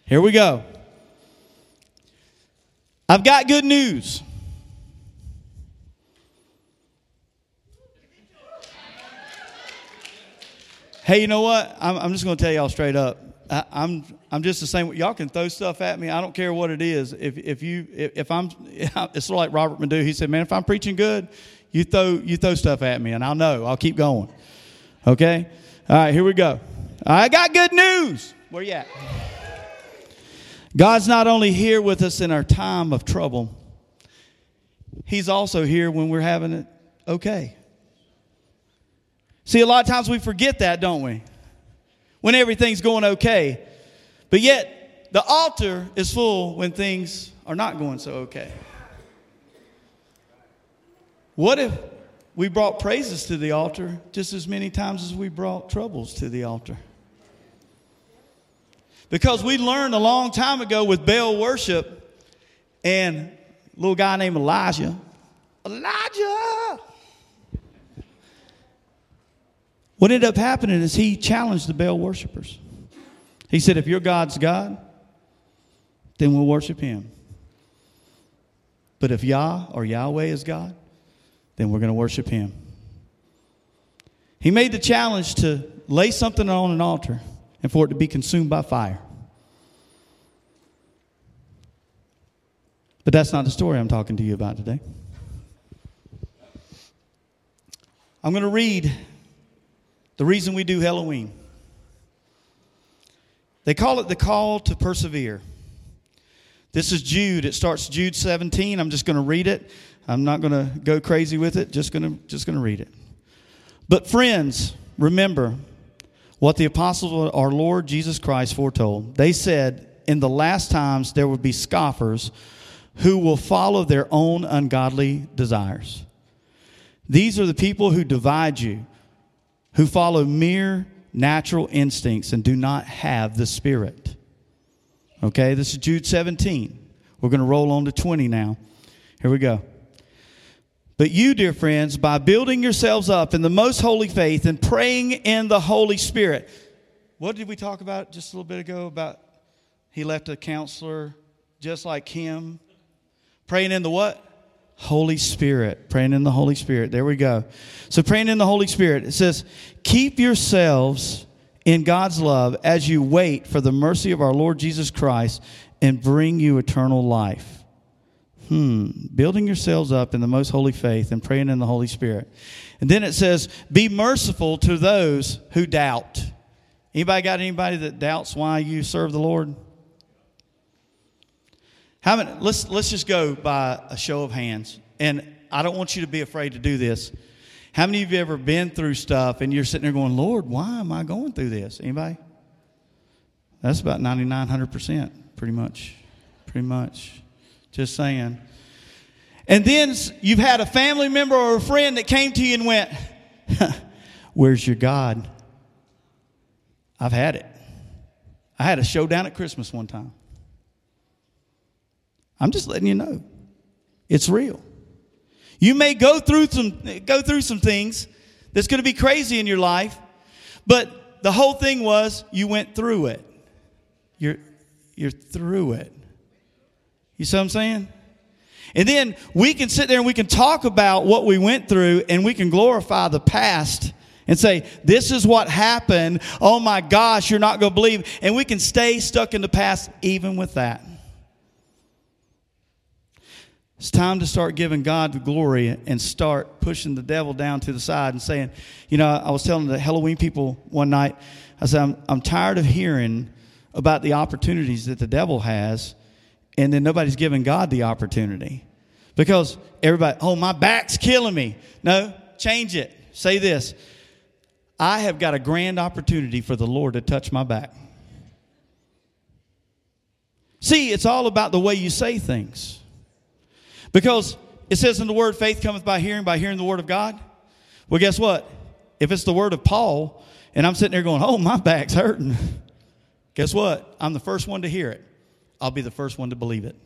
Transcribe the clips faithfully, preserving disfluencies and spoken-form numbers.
Here we go. I've got good news. Hey, you know what? I'm, I'm just going to tell y'all straight up. I, I'm I'm just the same. Y'all can throw stuff at me. I don't care what it is. If if you if, if I'm, it's sort of like Robert Madu. He said, "Man, if I'm preaching good, you throw you throw stuff at me, and I'll know. I'll keep going." Okay. All right. Here we go. I got good news. Where you at? God's not only here with us in our time of trouble. He's also here when we're having it okay. See, a lot of times we forget that, don't we? When everything's going okay. But yet, the altar is full when things are not going so okay. What if we brought praises to the altar just as many times as we brought troubles to the altar? Because we learned a long time ago with Baal worship and a little guy named Elijah. Elijah! What ended up happening is he challenged the Baal worshipers. He said, if your God's God, then we'll worship him. But if Yah or Yahweh is God, then we're going to worship him. He made the challenge to lay something on an altar and for it to be consumed by fire. But that's not the story I'm talking to you about today. I'm going to read the reason we do Halloween. They call it the call to persevere. This is Jude. It starts Jude seventeen. I'm just going to read it. I'm not going to go crazy with it. Just going to just going to read it. But friends, remember what the apostles of our Lord Jesus Christ foretold. They said, in the last times there will be scoffers who will follow their own ungodly desires. These are the people who divide you, who follow mere natural instincts and do not have the Spirit. Okay, this is Jude seventeen. We're going to roll on to twenty now. Here we go. But you, dear friends, by building yourselves up in the most holy faith and praying in the Holy Spirit. What did we talk about just a little bit ago about he left a counselor just like him? Praying in the what? Holy Spirit. Praying in the Holy Spirit. There we go. So praying in the Holy Spirit. It says, keep yourselves in God's love as you wait for the mercy of our Lord Jesus Christ and bring you eternal life. Hmm. Building yourselves up in the most holy faith and praying in the Holy Spirit. And then it says, be merciful to those who doubt. Anybody got anybody that doubts why you serve the Lord? How many, let's let's just go by a show of hands. And I don't want you to be afraid to do this. How many of you ever been through stuff and you're sitting there going, Lord, why am I going through this? Anybody? That's about ninety-nine hundred percent, pretty much. Pretty much. Just saying. And then you've had a family member or a friend that came to you and went, where's your God? I've had it. I had a showdown at Christmas one time. I'm just letting you know. It's real. You may go through some go through some things that's going to be crazy in your life, but the whole thing was you went through it. You're you're through it. You see what I'm saying? And then we can sit there and we can talk about what we went through and we can glorify the past and say, this is what happened. Oh my gosh, you're not going to believe. And we can stay stuck in the past even with that. It's time to start giving God the glory and start pushing the devil down to the side and saying, you know, I was telling the Halloween people one night, I said, I'm, I'm tired of hearing about the opportunities that the devil has, and then nobody's giving God the opportunity. Because everybody, oh, my back's killing me. No, change it. Say this. I have got a grand opportunity for the Lord to touch my back. See, it's all about the way you say things. Because it says in the word, faith cometh by hearing, by hearing the word of God. Well, guess what? If it's the word of Paul, and I'm sitting there going, oh, my back's hurting. Guess what? I'm the first one to hear it. I'll be the first one to believe it.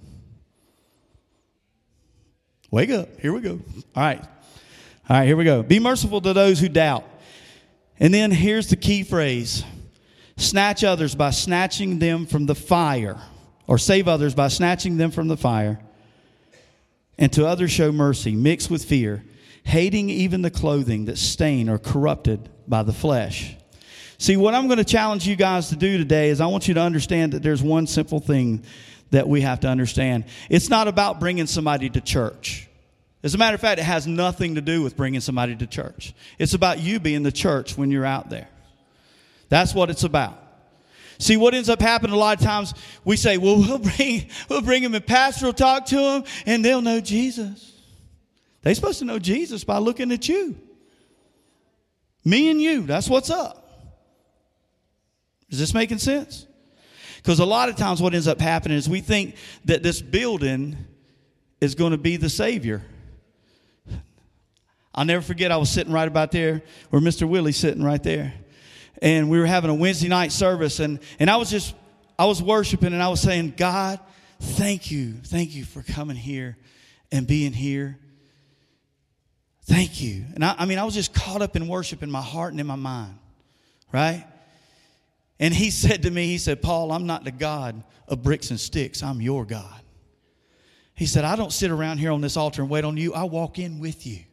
Wake up. Here we go. All right. All right, here we go. Be merciful to those who doubt. And then here's the key phrase. Snatch others by snatching them from the fire, or save others by snatching them from the fire. And to others show mercy, mixed with fear, hating even the clothing that's stained or corrupted by the flesh. See, what I'm going to challenge you guys to do today is I want you to understand that there's one simple thing that we have to understand. It's not about bringing somebody to church. As a matter of fact, it has nothing to do with bringing somebody to church. It's about you being the church when you're out there. That's what it's about. See, what ends up happening a lot of times, we say, well, we'll bring, we'll bring them and pastor will talk to them and they'll know Jesus. They're supposed to know Jesus by looking at you. Me and you, that's what's up. Is this making sense? Because a lot of times what ends up happening is we think that this building is going to be the Savior. I'll never forget, I was sitting right about there where Mister Willie's sitting right there. And we were having a Wednesday night service, and, and I was just, I was worshiping, and I was saying, God, thank you. Thank you for coming here and being here. Thank you. And I, I mean, I was just caught up in worship in my heart and in my mind, right? And he said to me, he said, Paul, I'm not the God of bricks and sticks. I'm your God. He said, I don't sit around here on this altar and wait on you. I walk in with you.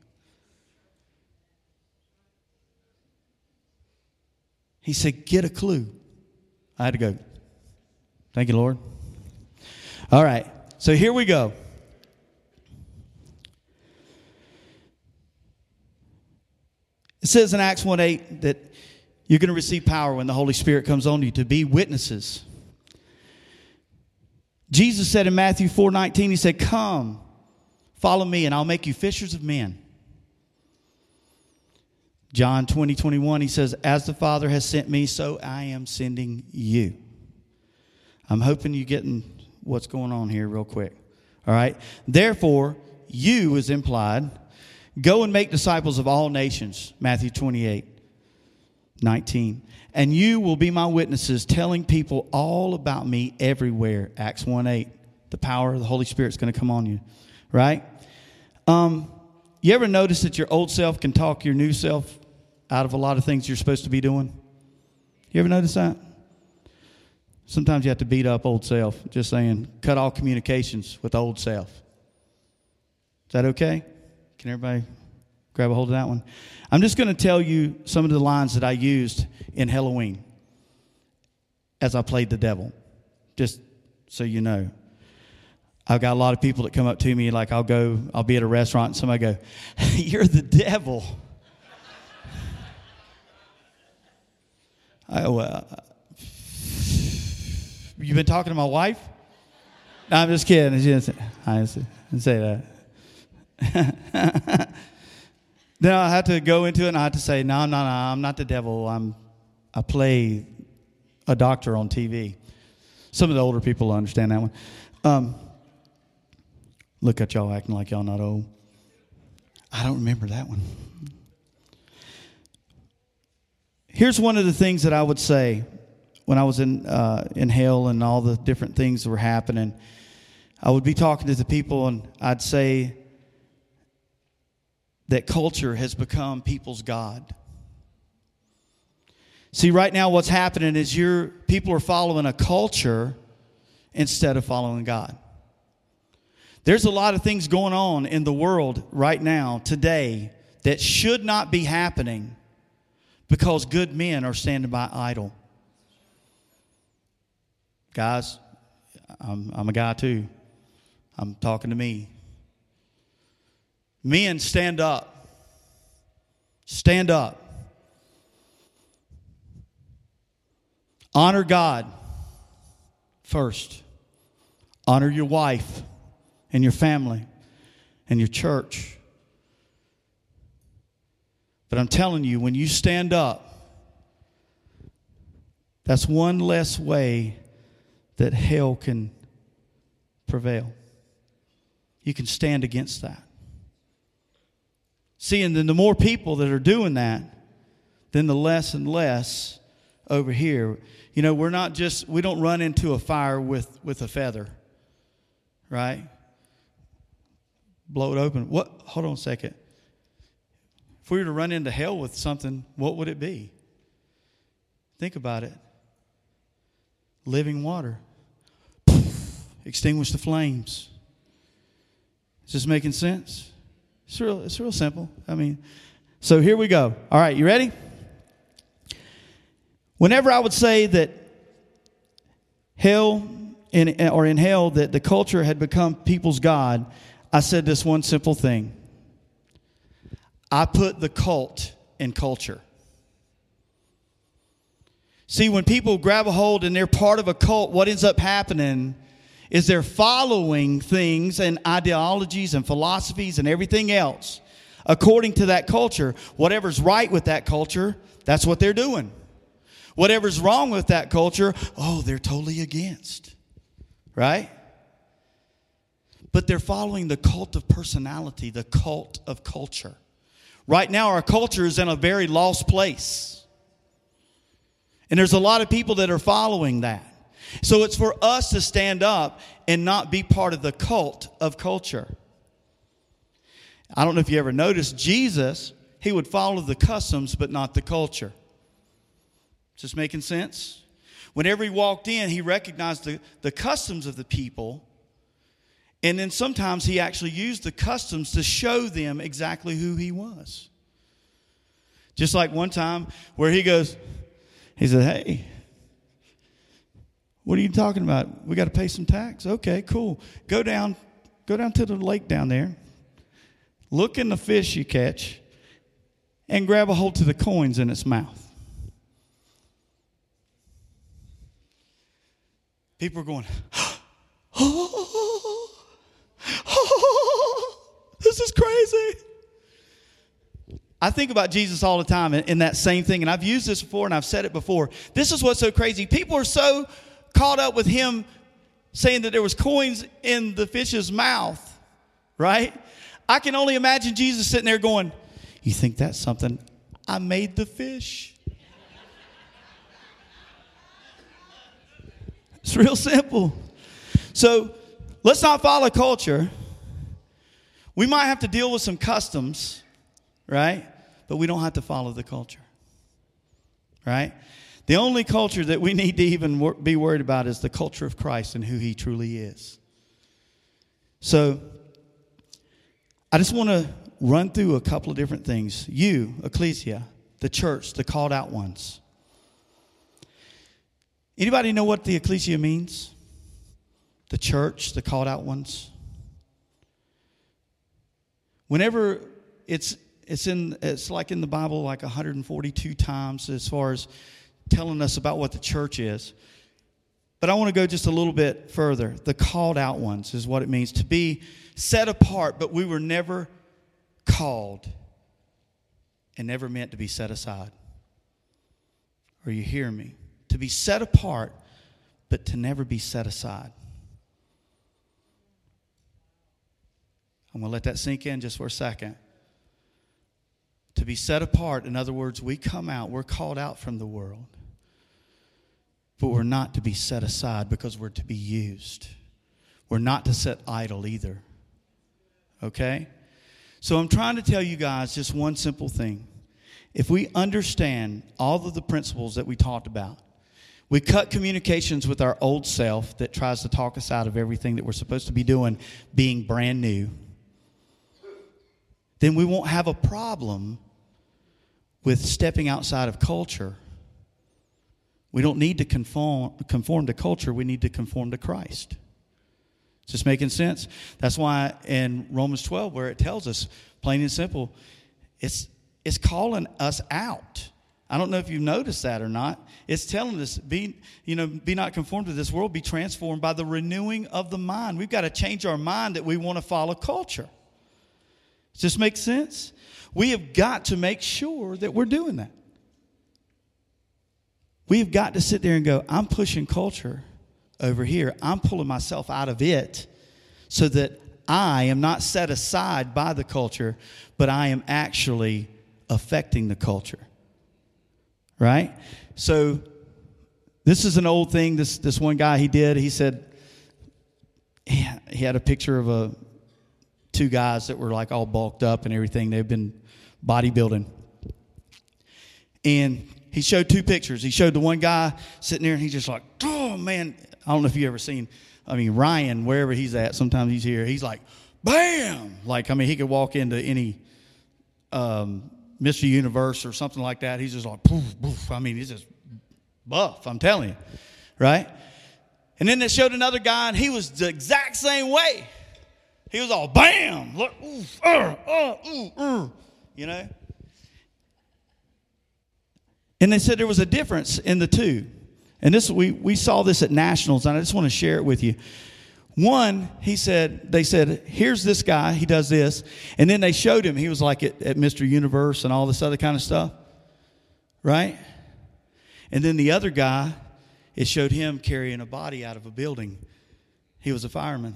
He said, get a clue. I had to go. Thank you, Lord. All right. So here we go. It says in Acts one eight that you're going to receive power when the Holy Spirit comes on you to be witnesses. Jesus said in Matthew four nineteen, he said, come, follow me, and I'll make you fishers of men. John twenty, twenty-one, he says, as the Father has sent me, so I am sending you. I'm hoping you're getting what's going on here real quick. All right. Therefore, you is implied. Go and make disciples of all nations. Matthew twenty-eight, nineteen. And you will be my witnesses, telling people all about me everywhere. Acts one eight. The power of the Holy Spirit is going to come on you. Right? Um, you ever notice that your old self can talk your new self out of a lot of things you're supposed to be doing? You ever notice that? Sometimes you have to beat up old self. Just saying, cut all communications with old self. Is that okay? Can everybody grab a hold of that one? I'm just going to tell you some of the lines that I used in Halloween as I played the devil, just so you know. I've got a lot of people that come up to me, like I'll go, I'll be at a restaurant and somebody go, you're the devil. I, uh, you've been talking to my wife? No, I'm just kidding. I didn't say, I didn't say that. Then I had to go into it and I had to say, no, no, no, I'm not the devil. I'm, I play a doctor on T V. Some of the older people understand that one. Um, look at y'all acting like y'all not old. I don't remember that one. Here's one of the things that I would say when I was in uh, in hell and all the different things that were happening. I would be talking to the people and I'd say that culture has become people's God. See, right now what's happening is you're, people are following a culture instead of following God. There's a lot of things going on in the world right now, today, that should not be happening because good men are standing by idle. Guys, I'm, I'm a guy too. I'm talking to me. Men, stand up. Stand up. Honor God first. Honor your wife and your family and your church. But I'm telling you, when you stand up, that's one less way that hell can prevail. You can stand against that. See, and then the more people that are doing that, then the less and less over here. You know, we're not just, we don't run into a fire with, with a feather, right? Blow it open. What? Hold on a second. If we were to run into hell with something, what would it be? Think about it. living water. Extinguish the flames. Is this making sense? It's real, it's real simple. I mean, so here we go. All right, you ready? Whenever I would say that hell in, or in hell that the culture had become people's God, I said this one simple thing. I put the cult in culture. See, when people grab a hold and they're part of a cult, what ends up happening is they're following things and ideologies and philosophies and everything else according to that culture. Whatever's right with that culture, that's what they're doing. Whatever's wrong with that culture, oh, they're totally against. Right? But they're following the cult of personality, the cult of culture. Right now, our culture is in a very lost place. And there's a lot of people that are following that. So it's for us to stand up and not be part of the cult of culture. I don't know if you ever noticed, Jesus, he would follow the customs but not the culture. Is this making sense? Whenever he walked in, he recognized the, the customs of the people. And then sometimes he actually used the customs to show them exactly who he was. Just like one time where he goes, he said, hey, what are you talking about? We got to pay some tax? Okay, cool. Go down, go down to the lake down there. Look in the fish you catch and grab a hold to the coins in its mouth. People are going, oh, oh, this is crazy. I think about Jesus all the time in, in that same thing, and I've used this before and I've said it before. This is what's so crazy. People are so caught up with him saying that there was coins in the fish's mouth, right? I can only imagine Jesus sitting there going, you think that's something? I made the fish. It's real simple. So let's not follow culture. We might have to deal with some customs, right? But we don't have to follow the culture, right? The only culture that we need to even wor- be worried about is the culture of Christ and who he truly is. So I just want to run through a couple of different things. You, ecclesia, the church, the called out ones. Anybody know what the ecclesia means? The church, the called out ones. Whenever it's it's in it's like in the Bible like one hundred forty-two times as far as telling us about what the church is. But I want to go just a little bit further. The called out ones is what it means to be set apart, but we were never called and never meant to be set aside. Are you hearing me? To be set apart, but to never be set aside. I'm going to let that sink in just for a second. To be set apart, in other words, we come out, we're called out from the world. But we're not to be set aside because we're to be used. We're not to sit idle either. Okay? So I'm trying to tell you guys just one simple thing. If we understand all of the principles that we talked about, we cut communications with our old self that tries to talk us out of everything that we're supposed to be doing, being brand new, then we won't have a problem with stepping outside of culture. We don't need to conform, conform to culture. We need to conform to Christ. Is this making sense? That's why in Romans twelve, where it tells us, plain and simple, it's, it's calling us out. I don't know if you've noticed that or not. It's telling us, be, you know, be not conformed to this world, be transformed by the renewing of the mind. We've got to change our mind that we want to follow culture. Does this make sense? We have got to make sure that we're doing that. We've got to sit there and go, I'm pushing culture over here. I'm pulling myself out of it so that I am not set aside by the culture, but I am actually affecting the culture. Right? So this is an old thing. This this one guy, he did. He said he had a picture of a two guys that were like all bulked up and everything. They've been bodybuilding. And he showed two pictures. He showed the one guy sitting there, and he's just like, oh, man. I don't know if you ever seen, I mean, Ryan, wherever he's at, sometimes he's here. He's like, bam. Like, I mean, he could walk into any um, Mister Universe or something like that. He's just like, poof, poof. I mean, he's just buff, I'm telling you, right? And then they showed another guy, and he was the exact same way. He was all, bam, look, ooh, uh, uh, ooh, uh, you know. And they said there was a difference in the two. And this we, we saw this at Nationals, and I just want to share it with you. One, he said, they said, here's this guy, he does this. And then they showed him, he was like at, at Mister Universe and all this other kind of stuff, right? And then the other guy, it showed him carrying a body out of a building. He was a fireman.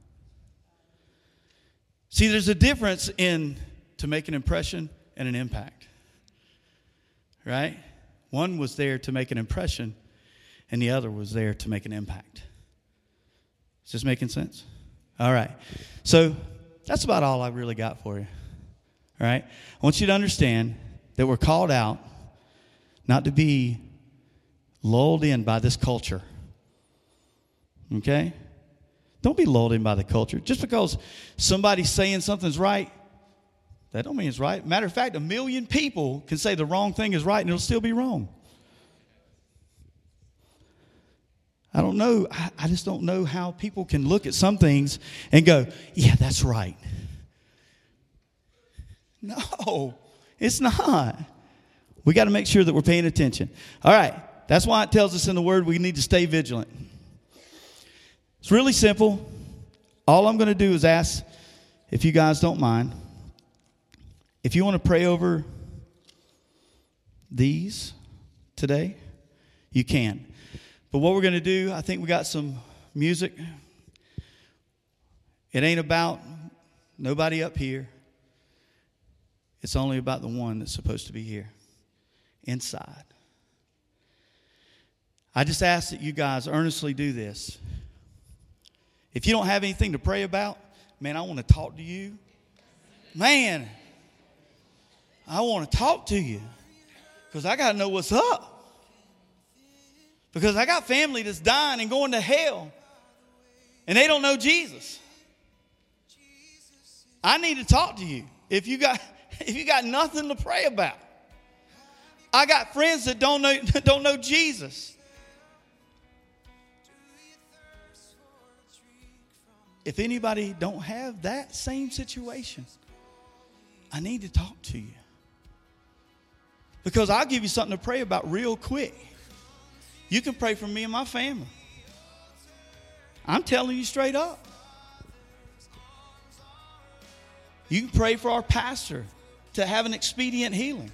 See, there's a difference in to make an impression and an impact, right? One was there to make an impression, and the other was there to make an impact. Is this making sense? All right. So that's about all I really got for you. All right? I want you to understand that we're called out not to be lulled in by this culture. Okay? Don't be lulled in by the culture. Just because somebody's saying something's right, that don't mean it's right. Matter of fact, a million people can say the wrong thing is right and it'll still be wrong. I don't know. I, I just don't know how people can look at some things and go, yeah, that's right. No, it's not. We got to make sure that we're paying attention. All right. That's why it tells us in the Word we need to stay vigilant. It's really simple. All I'm going to do is ask, if you guys don't mind, if you want to pray over these today, you can. But what we're going to do, I think we got some music. It ain't about nobody up here. It's only about the one that's supposed to be here, inside. I just ask that you guys earnestly do this. If you don't have anything to pray about, man, I want to talk to you. Man, I want to talk to you because I got to know what's up. Because I got family that's dying and going to hell, and they don't know Jesus. I need to talk to you if you got if you got nothing to pray about. I got friends that don't know don't know Jesus. If anybody don't have that same situation, I need to talk to you. Because I'll give you something to pray about real quick. You can pray for me and my family. I'm telling you straight up. You can pray for our pastor to have an expedient healing.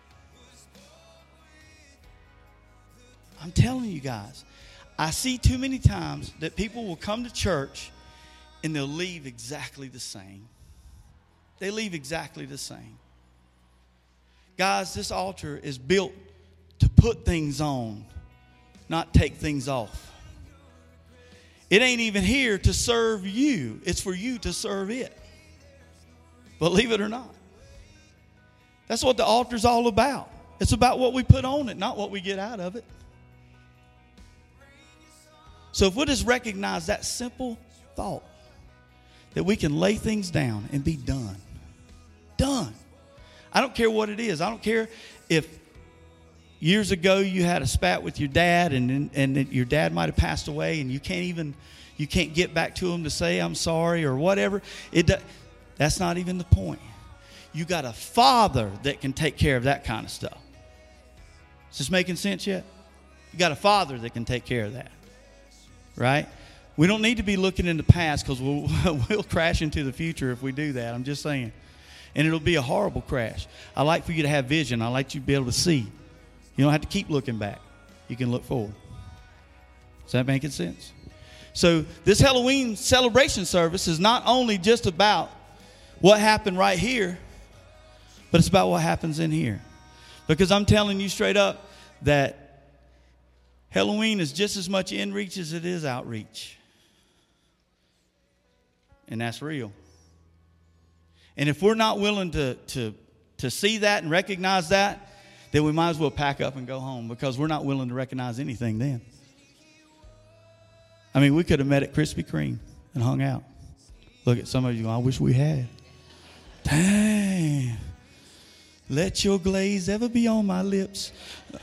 I'm telling you guys, I see too many times that people will come to church and they'll leave exactly the same. They leave exactly the same. Guys, this altar is built to put things on, not take things off. It ain't even here to serve you. It's for you to serve it. Believe it or not. That's what the altar's all about. It's about what we put on it, not what we get out of it. So if we'll just recognize that simple thought, that we can lay things down and be done. Done. I don't care what it is. I don't care if years ago you had a spat with your dad and and your dad might have passed away and you can't even you can't get back to him to say I'm sorry or whatever. It that's not even the point. You got a father that can take care of that kind of stuff. Is this making sense yet? You got a father that can take care of that. Right? We don't need to be looking in the past because we'll, we'll crash into the future if we do that. I'm just saying. And it'll be a horrible crash. I like for you to have vision. I like you to be able to see. You don't have to keep looking back. You can look forward. Is that making sense? So this Halloween celebration service is not only just about what happened right here, but it's about what happens in here. Because I'm telling you straight up that Halloween is just as much in reach as it is outreach. And that's real. And if we're not willing to, to, to see that and recognize that, then we might as well pack up and go home because we're not willing to recognize anything then. I mean, we could have met at Krispy Kreme and hung out. Look at some of you, I wish we had. Dang. Let your glaze ever be on my lips.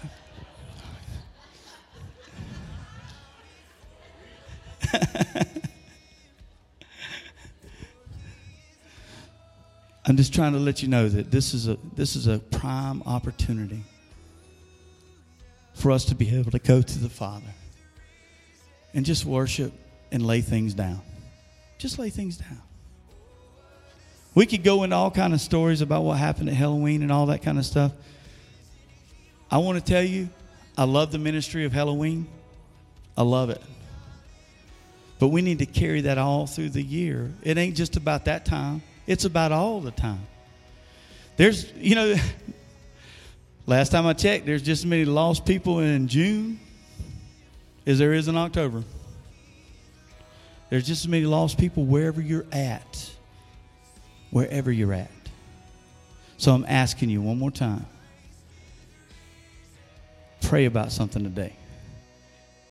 I'm just trying to let you know that this is a this is a prime opportunity for us to be able to go to the Father and just worship and lay things down. Just lay things down. We could go into all kind of stories about what happened at Halloween and all that kind of stuff. I want to tell you, I love the ministry of Halloween. I love it. But we need to carry that all through the year. It ain't just about that time. It's about all the time. There's, you know, last time I checked, there's just as many lost people in June as there is in October. There's just as many lost people wherever you're at. Wherever you're at. So I'm asking you one more time. Pray about something today.